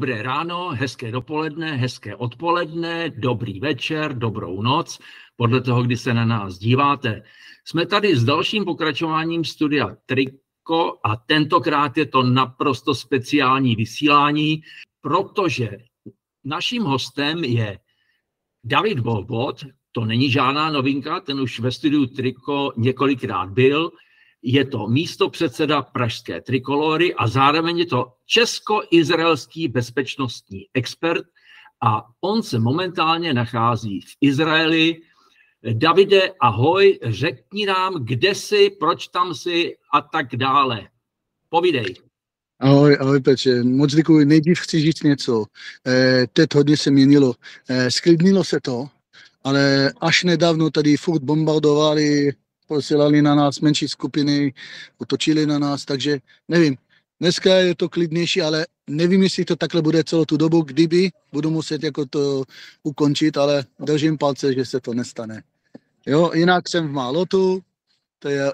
dobré ráno, hezké dopoledne, hezké odpoledne, dobrý večer, dobrou noc, podle toho, kdy se na nás díváte. Jsme tady s dalším pokračováním studia Triko a tentokrát je to naprosto speciální vysílání, protože naším hostem je David Bohbot. To není žádná novinka, ten už ve studiu Triko několikrát byl. Je to místopředseda pražské Trikolory a zároveň je to česko-izraelský bezpečnostní expert a on se momentálně nachází v Izraeli. Davide, ahoj, řekni nám, kde jsi, proč tam jsi a tak dále. Povídej. Ahoj Petře, moc děkuji. Nejdřív chci říct něco. Teď hodně se měnilo. Sklidnilo se to, ale až nedávno tady furt bombardovali, posílali na nás menší skupiny, otočili na nás, takže nevím. Dneska je to klidnější, ale nevím, jestli to takhle bude celou tu dobu, kdyby budu muset jako to ukončit, ale držím palce, že se to nestane. Jo, jinak jsem v Málotu, to je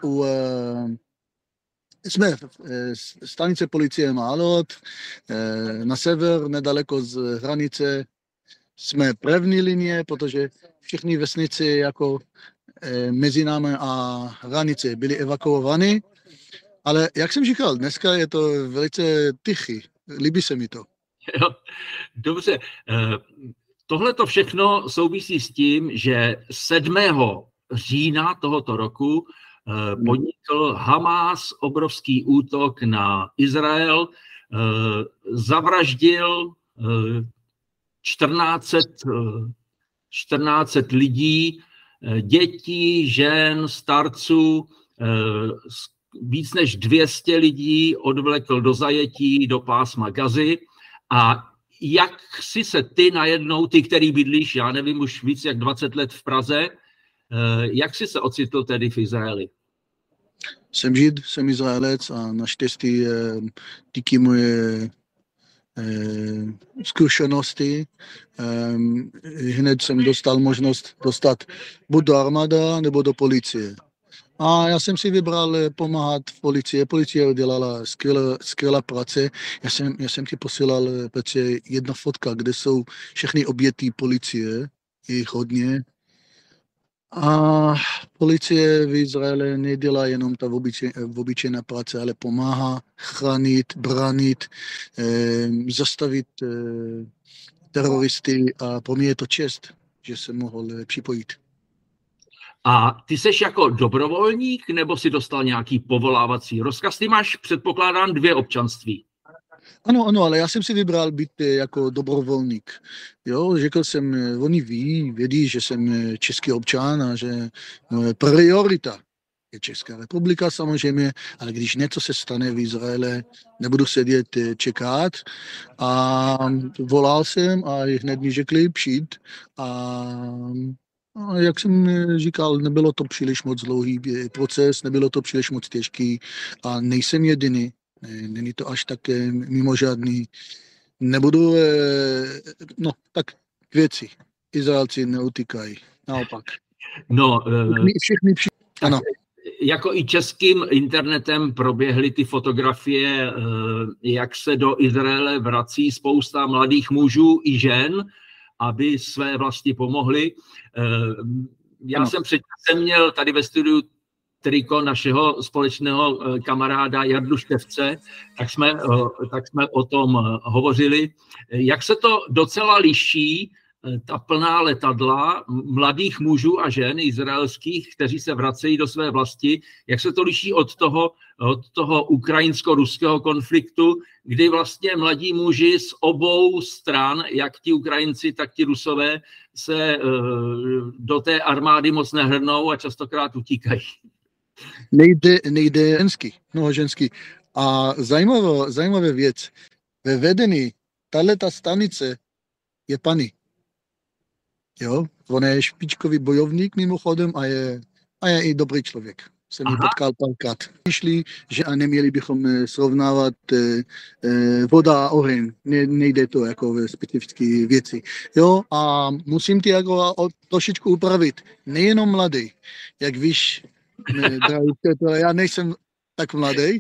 jsme v stanice policie Málot, na sever, nedaleko z hranice. Jsme první linie, protože všechny vesnice jako mezi námi a hranice byly evakuovány. Ale jak jsem říkal, dneska je to velice tichý. Líbí se mi to. Jo, dobře. Tohle to všechno souvisí s tím, že 7. října tohoto roku podnikl Hamás obrovský útok na Izrael, zavraždil 1400 lidí, dětí, žen, starců, víc než 200 lidí odvlekl do zajetí, do pásma Gazy. A jak si se ty najednou, ty, který bydlíš, já nevím, už víc jak 20 let v Praze, jak si se ocitl tedy v Izraeli? Jsem Žid, jsem Izraelec a naštěstí díky moje zkušenosti hned jsem dostal možnost dostat buď do armáda nebo do policie. A já jsem si vybral pomáhat v policii. Policie udělala skvělá práce. Já jsem ti posílal, Petře, jedna fotka, kde jsou všechny oběti policie, je jich hodně. A policie v Izraeli nedělá jenom ta obyčejná práce, ale pomáhá chránit, bránit, zastavit teroristy a pro mě je to čest, že jsem mohl připojit. A ty seš jako dobrovolník, nebo si dostal nějaký povolávací rozkaz? Ty máš, předpokládám, 2 občanství. Ano, ale já jsem si vybral být jako dobrovolník. Jo, řekl jsem, oni vědí, že jsem český občan a že priorita je Česká republika samozřejmě, ale když něco se stane v Izraeli, nebudu sedět čekat. A volal jsem a hned mi řekli přijít a jak jsem říkal, nebylo to příliš moc dlouhý proces, nebylo to příliš moc těžký a nejsem jediný. Není to až tak mimořádný. Nebudu, tak k věci. Izraelci neutíkají, naopak. No, všichni, ano. Jako i českým internetem proběhly ty fotografie, jak se do Izraele vrací spousta mladých mužů i žen, aby své vlasti pomohli. Já jsem předtím měl tady ve studiu Triko našeho společného kamaráda Jardu Števce, tak jsme o tom hovořili. Jak se to docela liší, ta plná letadla mladých mužů a žen izraelských, kteří se vracejí do své vlasti, jak se to liší od toho ukrajinsko-ruského konfliktu, kdy vlastně mladí muži z obou stran, jak ti Ukrajinci, tak ti Rusové, se do té armády moc nehrnou a častokrát utíkají. Nejde ženský. A zajímavá věc. Ve vedení tato stanice je paní. Jo, on je špičkový bojovník mimochodem a je i dobrý člověk. Jsem ji potkal párkrát. Myšlí, že a neměli bychom srovnávat voda a oheň. Nejde to jako ve specifické věci. Jo, a musím ti jako trošičku upravit. Nejenom mladý, jak víš, já nejsem tak mladý,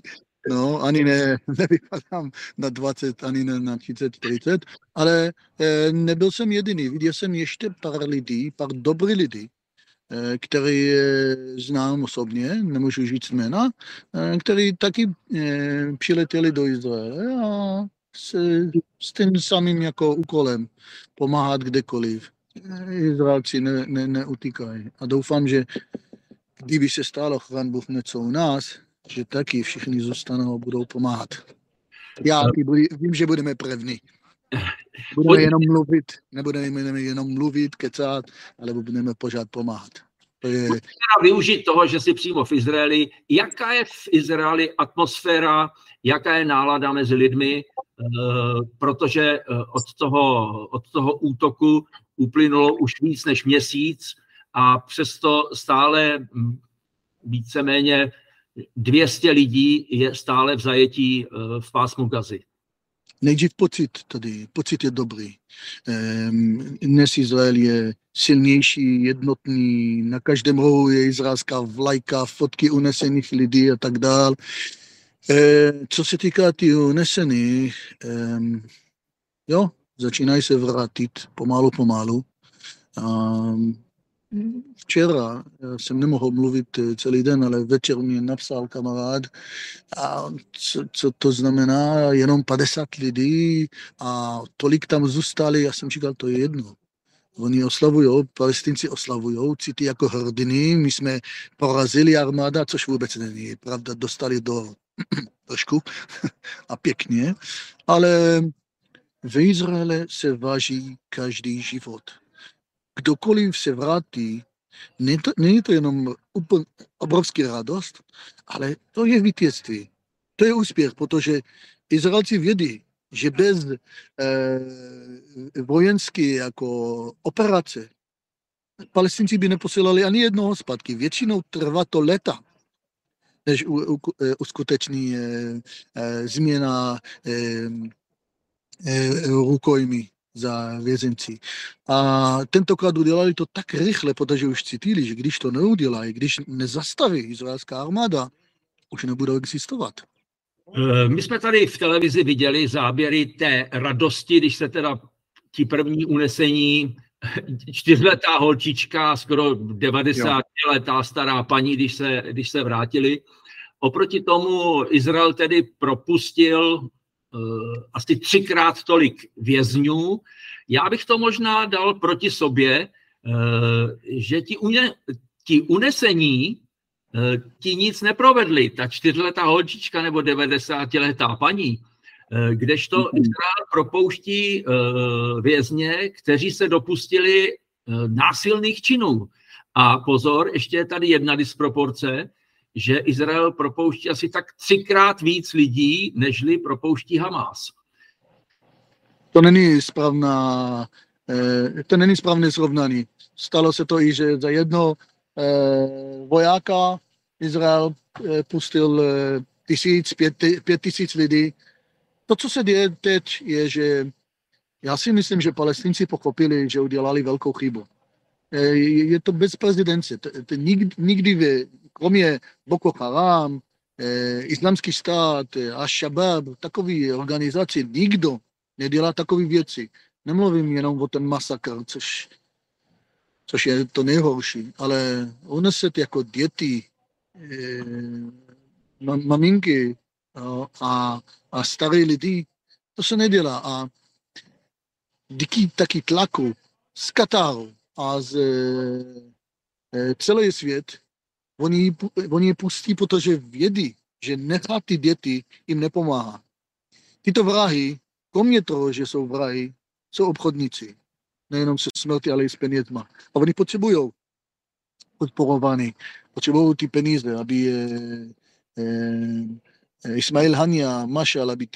No, ani nevypadám na 20, ani na 30, 40, ale nebyl jsem jediný. Viděl jsem ještě pár lidí, pár dobrý lidí, který znám osobně, nemůžu říct jména, který taky přiletěli do Izraele a s tím samým jako úkolem pomáhat kdekoliv. Izraelci neutíkají. A doufám, že kdyby se stalo chvan Bůh něco u nás, že taky všichni zůstanou a budou pomáhat. Já vím, že budeme první. Budeme jenom mluvit, nebudeme jenom mluvit, kecat, ale budeme pořád pomáhat. To je... Využít toho, že jsi přímo v Izraeli. Jaká je v Izraeli atmosféra, jaká je nálada mezi lidmi, protože od toho útoku uplynulo už víc než měsíc a přesto stále víceméně 200 lidí je stále v zajetí v pásmu Gazy. Nejdřív pocit je dobrý. Dnes Izrael je silnější, jednotný, na každém rohu je izraelská vlajka, fotky unesených lidí a tak dál. Co se týká těch unesených, jo, začínají se vrátit pomalu. Včera jsem nemohl mluvit celý den, ale večer mě napsal kamarád, a co to znamená, jenom 50 lidí a tolik tam zůstali, já jsem říkal, to je jedno. Oni oslavují, Palestinci oslavují, cítí jako hrdiny, my jsme porazili armáda, což vůbec není pravda, dostali do trošku a pěkně, ale v Izraele se váží každý život. Kdokoliv se vrátí, není to jenom obrovský radost, ale to je vítězství. To je úspěch, protože Izraelci vědí, že bez vojenské jako operace Palestinci by neposílali ani jednoho zpátky. Většinou trvá to léta, než uskuteční změna rukojmí za vězenci. A tentokrát udělali to tak rychle, protože už cítili, že když to neudělají, když nezastaví izraelská armáda, už nebudou existovat. My jsme tady v televizi viděli záběry té radosti, když se teda ti první unesení, 4letá holčička, skoro 90letá stará paní, když se vrátili. Oproti tomu Izrael tedy propustil asi 3krát tolik vězňů. Já bych to možná dal proti sobě, že ti unesení ti nic neprovedli. Ta 4letá holčička nebo 90letá paní, kdežto Izrael propouští vězně, kteří se dopustili násilných činů. A pozor, ještě je tady jedna disproporce, že Izrael propouští asi tak 3krát víc lidí, nežli propouští Hamás. To není správné srovnání. Stalo se to i, že za jedno vojáka Izrael pustil 5 000 lidí. To, co se děje teď, je, že já si myslím, že Palestinci pochopili, že udělali velkou chybu. Je to bez prezidence. Nikdy kromě Boko Haram, Islámský stát, Al-Shabaab, takové organizace, nikdo nedělá takové věci. Nemluvím jenom o ten masakr, což je to nejhorší, ale uneset jako děti, maminky a staré lidi, to se nedělá. A díky taky tlaku z Kataru a z celý svět, oni je pustí, protože vědí, že nechat ty děti jim nepomáhá. Tyto vrahy, kromě toho, že jsou vrahy, jsou obchodníci. Nejenom se smrti, ale i s penězma. A oni potřebují podporovaný, potřebují ty peníze, aby Ismail Hania, Mašal, aby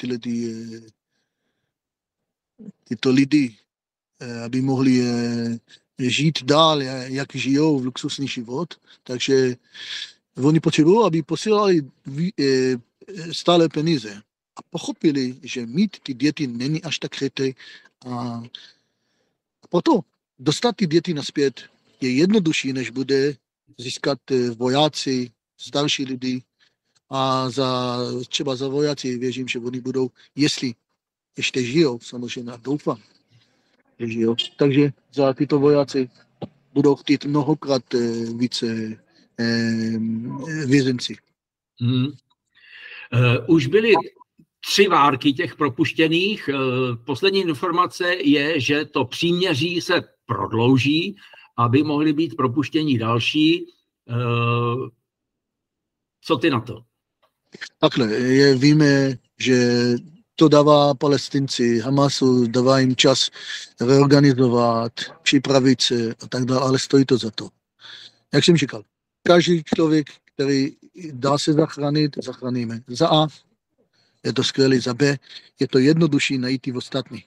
tyto lidi, aby mohli žít dál, jak žijou v luxusní život. Takže oni potřebují, aby posílali stále peníze. A pochopili, že mít ty děti není až tak chytré. A proto dostat ty děti nazpět je jednodušší, než bude získat vojáci, starší lidi. a třeba za vojáci věřím, že oni budou, jestli ještě žijou, samozřejmě doufám, že žijou. Takže za tyto vojáci budou chtít mnohokrát více vězenci. Už byly 3 várky těch propuštěných. Poslední informace je, že to příměří se prodlouží, aby mohli být propuštění další. Co ty na to? Takhle, víme, že to dává Palestinci, Hamasu, dává jim čas reorganizovat, připravit se a tak dále, ale stojí to za to. Jak jsem říkal, každý člověk, který dá se zachránit, zachráníme. Za A je to skvělé, za B je to jednodušší najít i ostatní.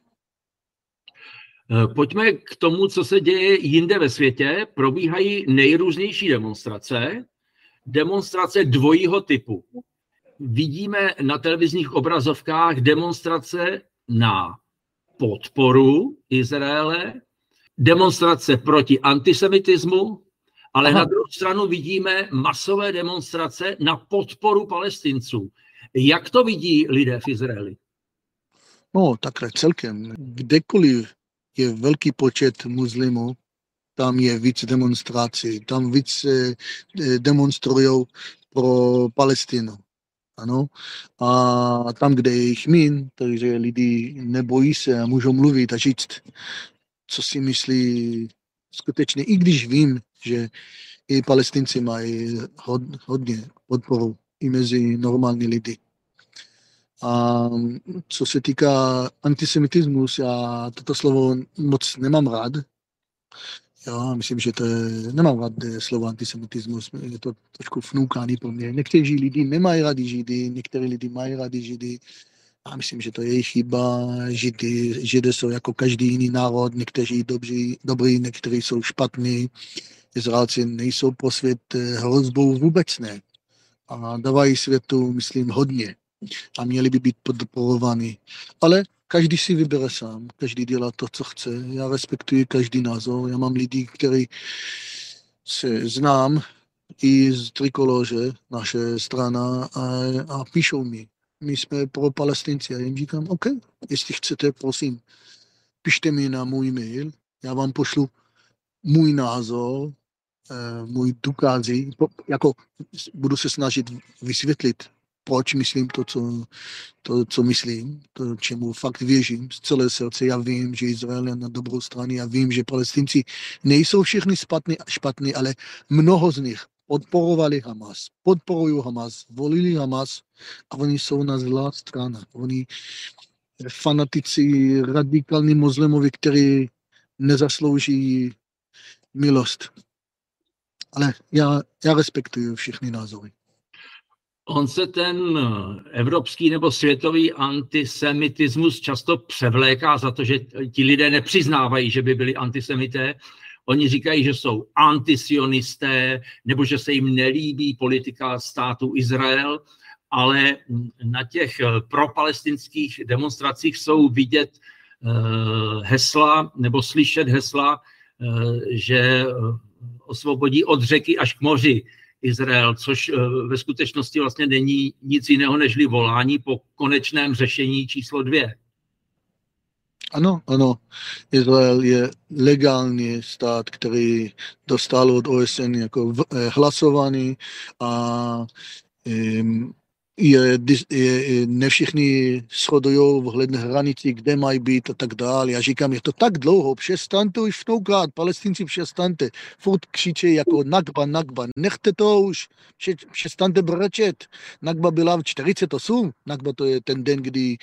Pojďme k tomu, co se děje jinde ve světě. Probíhají nejrůznější demonstrace. Demonstrace dvojího typu. Vidíme na televizních obrazovkách demonstrace na podporu Izraele, demonstrace proti antisemitismu, ale na druhou stranu vidíme masové demonstrace na podporu Palestinců. Jak to vidí lidé v Izraeli? No, takhle celkem. Kdekoliv je velký počet muslimů, tam je víc demonstrací, tam víc demonstrují pro Palestinu. Ano. A tam, kde je jich míň, takže lidi nebojí se a můžou mluvit a říct, co si myslí skutečně. I když vím, že i Palestinci mají hodně podporu i mezi normální lidi. A co se týká antisemitismus, já toto slovo moc nemám rád. Já myslím, že to je, nemám rád slovo antisemitismus, je to trošku vnoukaný pro mě. Někteří lidi nemají rádi Židy, někteří lidi mají rádi Židy. Já myslím, že to je jejich chyba. Židé jsou jako každý jiný národ, někteří dobrý, někteří jsou špatní. Izraelci nejsou pro svět hrozbou, vůbec ne. A dávají světu, myslím, hodně. A měli by být podporovaní. Ale každý si vybere sám, každý dělá to, co chce. Já respektuji každý názor. Já mám lidi, který se znám i z Trikoloře, naše strana, a píšou mi. My jsme pro Palestinci. A jim říkám, OK, jestli chcete, prosím, pište mi na můj mail, já vám pošlu můj názor, můj důkazy, jako budu se snažit vysvětlit, proč myslím to, co myslím, to, čemu fakt věřím z celé srdce. Já vím, že Izrael je na dobrou straně, já vím, že Palestinci nejsou všichni špatní, ale mnoho z nich podporovali Hamas, podporují Hamas, volili Hamas a oni jsou na zlá strana. Oni fanatici, radikální muslimovi, kteří nezaslouží milost. Ale já respektuju všechny názory. On se ten evropský nebo světový antisemitismus často převléká za to, že ti lidé nepřiznávají, že by byli antisemité. Oni říkají, že jsou antisionisté nebo že se jim nelíbí politika státu Izrael, ale na těch propalestinských demonstracích jsou vidět hesla nebo slyšet hesla, že osvobodí od řeky až k moři Izrael, což ve skutečnosti vlastně není nic jiného nežli volání po konečném řešení číslo 2. Ano. Izrael je legální stát, který dostal od OSN jako hlasovaný a ne všichni shodují vhledně hranici, kde mají být a tak dále. Já říkám, je to tak dlouho, přestaňte už mnohokrát, Palestinci přestaňte, furt křičí jako Nakba, nechte to už, přestaňte brečet. Nakba byla v 48, Nakba to je ten den, kdy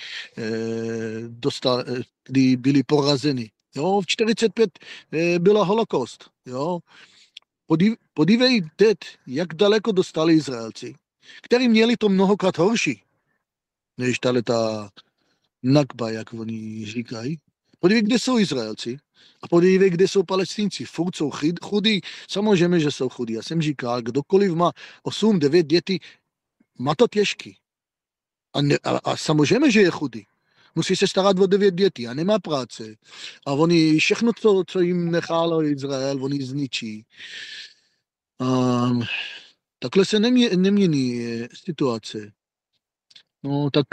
byli porazeni. Jo, v 45 byla holokaust. Jo. Podívejte, jak daleko dostali Izraelci, který měli to mnohokrát horší, než ta Nakba, jak oni říkají. Podívej, kde jsou Izraelci a podívej, kde jsou Palestinci. Furt jsou chudí, samozřejmě, že jsou chudí. Já jsem říkal, kdokoliv má 8-9 dětí, má to těžký. A samozřejmě, že je chudý. Musí se starat o 9 dětí a nemá práce. A oni všechno, co jim nechalo Izrael, oni zničí. Takhle se nemění situace. No tak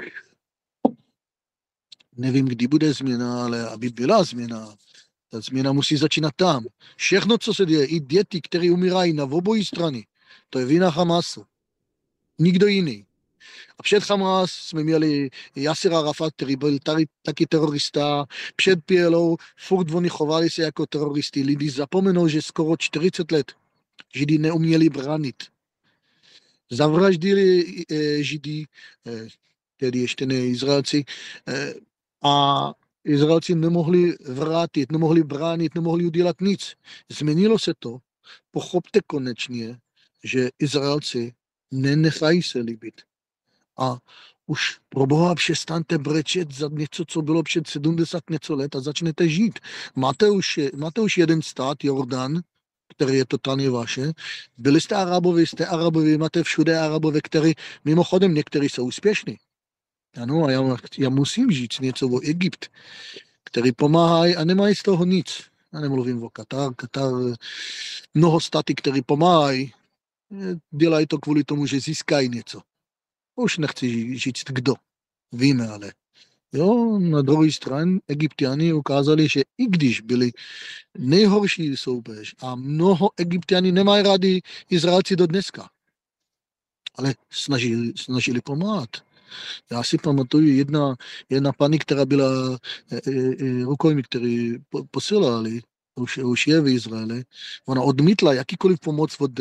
nevím, kdy bude změna, ale aby byla změna, ta změna musí začínat tam. Všechno, co se děje, i děti, které umírají na obojí strany, to je vina Hamasu. Nikdo jiný. A před Hamas jsme měli Yasser Arafat, který byl tady taky terorista. Před PLO furt oni chovali se jako teroristi. Lidi zapomenou, že skoro 40 let Židi neuměli bránit. Zavraždili Židy, tedy ještě ne Izraelci, a Izraelci nemohli vrátit, nemohli bránit, nemohli udělat nic. Změnilo se to. Pochopte konečně, že Izraelci nenechají se líbit. A už pro Boha přestaňte brečet za něco, co bylo před 70 něco let a začnete žít. Máte už jeden stát, Jordan, který je totálně vaše. Byli jste Arabovi, máte všude Arabové, který mimochodem někteří jsou úspěšní. Ano, a já musím říct něco o Egypt, který pomáhají a nemají z toho nic. Já nemluvím o Katar, mnoho státy, které pomáhají, dělají to kvůli tomu, že získají něco. Už nechci říct kdo, víme ale. Jo, na druhé straně Egypťani ukázali, že i když byli nejhorší soupeř a mnoho Egypťani nemají rádi Izraelci do dneska, ale snažili pomáhat. Já si pamatuju jedna paní, která byla rukojmí, který posílali, už je v Izraeli, ona odmítla jakýkoliv pomoc od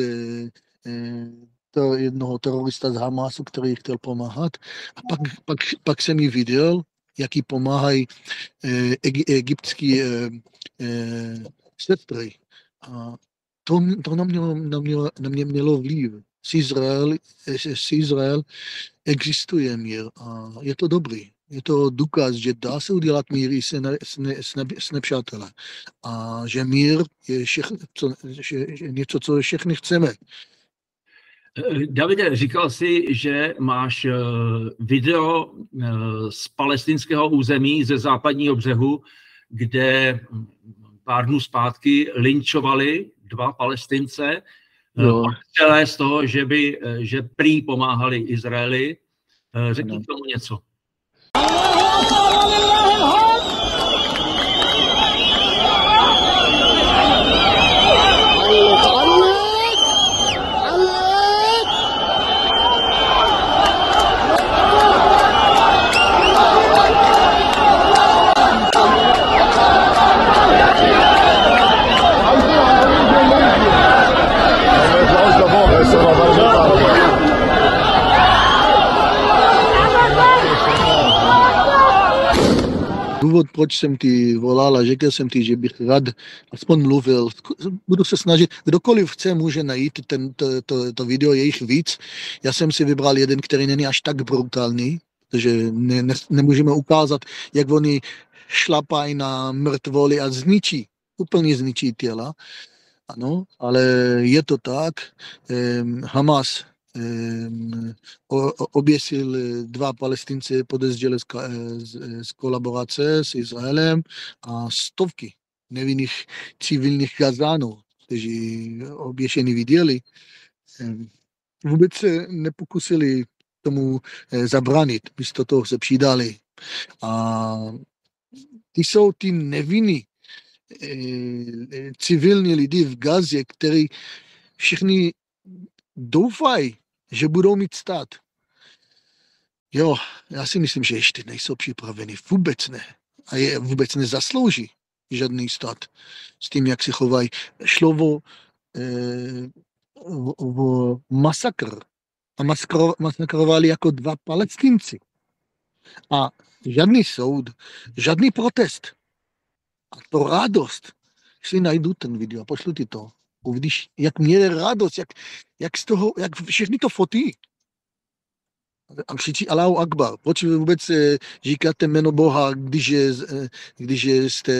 jednoho terorista z Hamasu, který chtěl pomáhat. A pak jsem ji viděl, jaký pomáhají egyptský sestry. A to na mě mělo vliv. Z Izrael existuje mír a je to dobrý. Je to důkaz, že dá se udělat mír i s nepřáteli. A že mír je něco, co všichni chceme. Davide, říkal jsi, že máš video z palestinského území, ze západního břehu, kde pár dnů zpátky lynčovali 2 Palestince, celé z toho, že prý pomáhali Izraeli. Řekni tomu něco. Důvod, proč jsem ti volal a řekl jsem ti, že bych rád aspoň mluvil. Budu se snažit, kdokoliv chce, může najít to video, je jich víc. Já jsem si vybral jeden, který není až tak brutální, protože nemůžeme ukázat, jak oni šlapají na mrtvoly a úplně zničí těla. Ano, ale je to tak. Hamas oběsil 2 Palestince podezřelé z kolaborace s Izraelem a stovky nevinných civilních Gazánů, kteří oběšení viděli. Vůbec se nepokusili tomu zabránit, místo toho se přidali. A jsou ty nevinní civilní lidi v Gaze, který všichni doufají, že budou mít stát. Jo, já si myslím, že ještě nejsou připraveni. Vůbec ne. A je vůbec nezaslouží žádný stát s tím, jak se chovají. Šlo o masakr. A masakrovali jako 2 Palestinci. A žádný soud, žádný protest. A to radost. Si najdu ten video a pošlu ti to. Uvidíš, jak měli radost, jak všechny to fotí. A křičí Allahu Akbar. Proč vůbec říkáte jméno Boha, když jste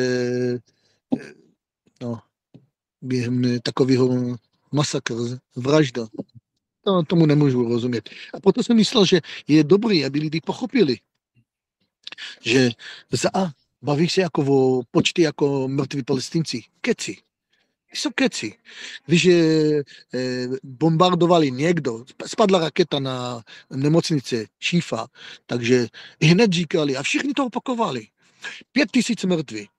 během takového masakru, vražda. Tomu nemůžu rozumět. A proto jsem myslel, že je dobrý, aby lidi pochopili, že baví se jako o počty jako mrtví Palestinci. Keci. Jsou keci. Když bombardovali někdo, spadla raketa na nemocnice Šífa, takže hned říkali, a všichni to opakovali, 5000 mrtvých.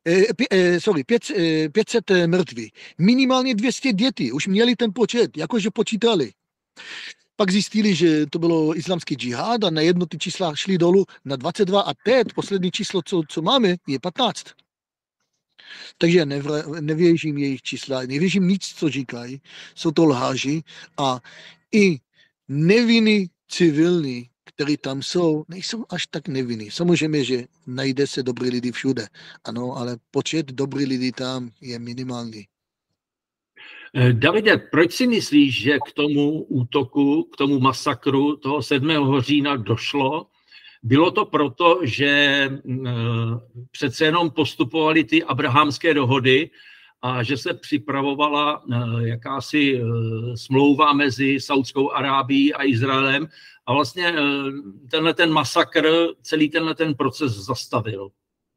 500 mrtvých. Minimálně 200 dětí. Už měli ten počet, jakože počítali. Pak zjistili, že to bylo islámský džihad a najednou ty čísla šly dolů na 22 a teď poslední číslo, co máme, je 15. Takže nevěřím jejich čísla, nevěřím nic, co říkají, jsou to lháži a i nevinní civilní, kteří tam jsou, nejsou až tak nevinní. Samozřejmě, že najde se dobrý lidi všude, ano, ale počet dobrých lidí tam je minimální. Davide, proč si myslíš, že k tomu útoku, k tomu masakru toho 7. října došlo? Bylo to proto, že přece jenom postupovaly ty abrahamské dohody a že se připravovala jakási smlouva mezi Saudskou Arábií a Izraelem a vlastně tenhle ten masakr, celý tenhle ten proces zastavil.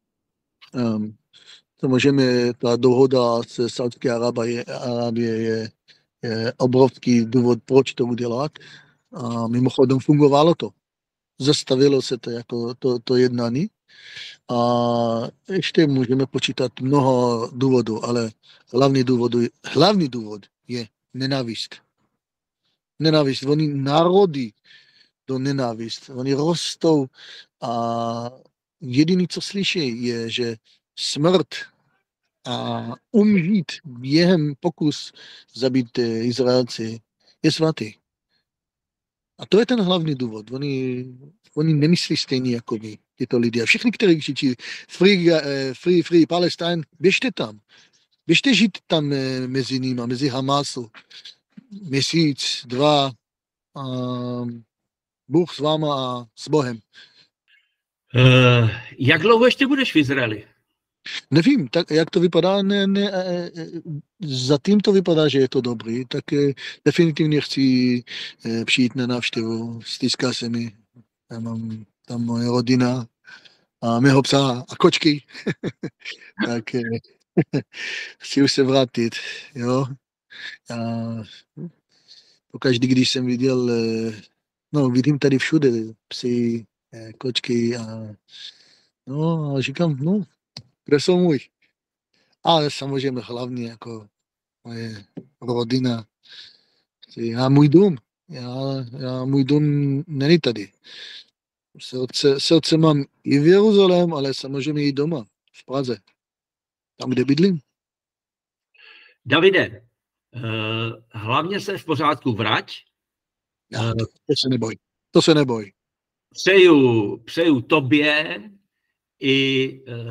Samozřejmě ta dohoda se Saudské Arábie je obrovský důvod, proč to udělat. A mimochodem fungovalo to. Zastavilo se to jako to jednání. A ještě můžeme počítat mnoho důvodů, ale hlavní důvod je nenávist. Nenávist. Oni národy do nenávist. Oni rostou a jediný, co slyší, je, že smrt a umřít během pokus zabít Izraelci je svatý. A to je ten hlavní důvod. Oni nemyslí stejně jako my, tyto lidi. A všichni, kteří křičí free Palestine, běžte tam. Běžte žít tam mezi nimi, mezi Hamasu. Měsíc, 2, Bůh s váma a s Bohem. Jak dlouho ještě budeš v Izraeli? Nevím, tak jak to vypadá, zatím to vypadá, že je to dobrý, tak definitivně chci přijít na návštěvu, stýská se mi, já mám tam moje rodina a mého psa a kočky, tak chci už se vrátit, jo. A pokaždý, když jsem viděl, vidím tady všude psy, kočky a říkám, kde jsou můj? Ale samozřejmě hlavně jako moje rodina. Já můj dům. Můj dům není tady. Srdce mám i v Jeruzalém, ale samozřejmě i doma, v Praze. Tam, kde bydlím. Davide, hlavně se v pořádku vrať. To se neboj. Přeju tobě i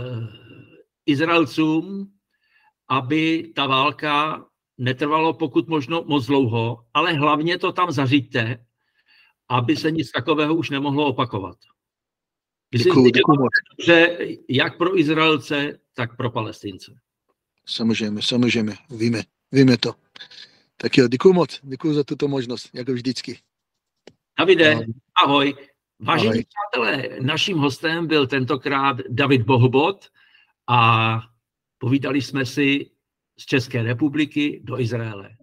Izraelcům, aby ta válka netrvalo pokud možno moc dlouho, ale hlavně to tam zařiďte, aby se nic takového už nemohlo opakovat. Myslím, že jak pro Izraelce, tak pro Palestince. Samozřejmě, víme to. Tak jo, děkuji moc, děkuji za tuto možnost, jako vždycky. Davide, ahoj. Vážení přátelé, naším hostem byl tentokrát David Bohbot a povídali jsme si z České republiky do Izraele.